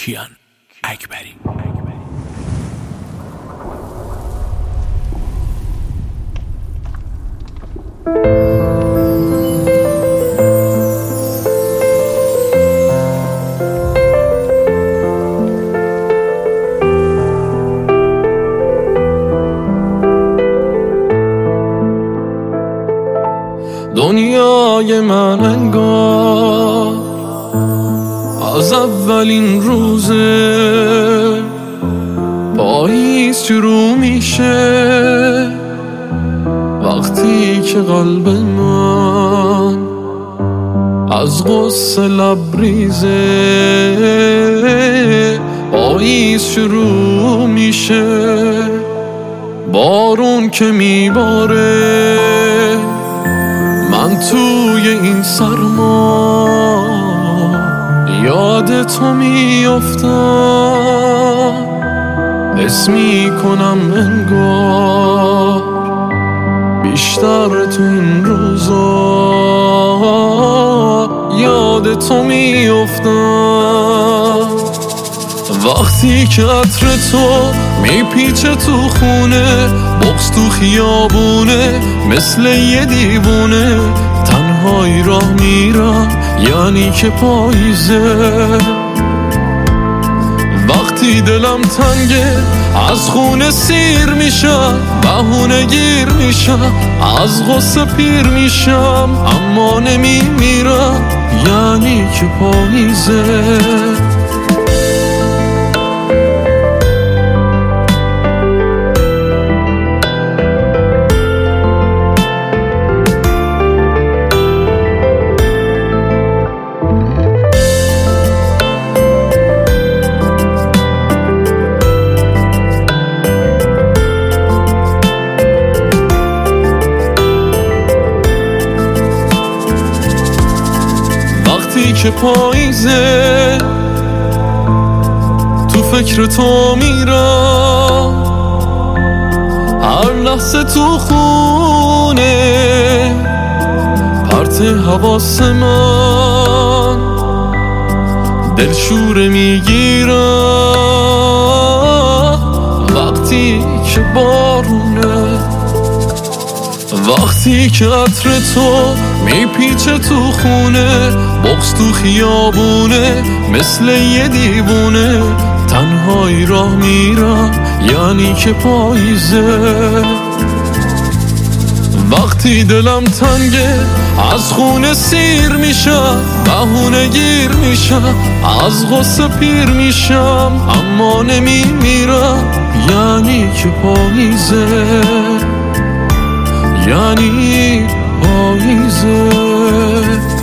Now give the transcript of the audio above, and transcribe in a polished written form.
کیان اکبری. دنیای من انگار از اولین روزه پاییز شروع میشه، وقتی که قلب من از غصه لبریزه. پاییز شروع میشه، بارون که میباره، من توی این سرما یاد تو میافتم، حس میکنم انگار بیشتر تو این روزا یاد تو میافتم. وقتی که عطر تو میپیچه تو خونه، بغض تو خیابونه، مثل یه دیوونه تنهایی راه میرم، یعنی که پاییزه. وقتی دلم تنگه از خونه سیر میشم، بهونه گیر میشم، از غصه پیر میشم، اما نمیمیرم، یعنی که پاییزه. وقتی که پاییزه تو فکر تو میرم، هر لحظه تو خونه پرت حواس من دلشوره میگیرم. وقتی که بارونه، وقتی که عطر تو میپیچه تو خونه، بغض تو خیابونه، مثل یه دیوونه تنهایی راه میرم، یعنی که پاییزه. وقتی دلم تنگه از خونه سیر میشم، بهونه گیر میشم، از غصه پیر میشم، اما نمیمیرم، یعنی که پاییزه، یعنی پاییزه.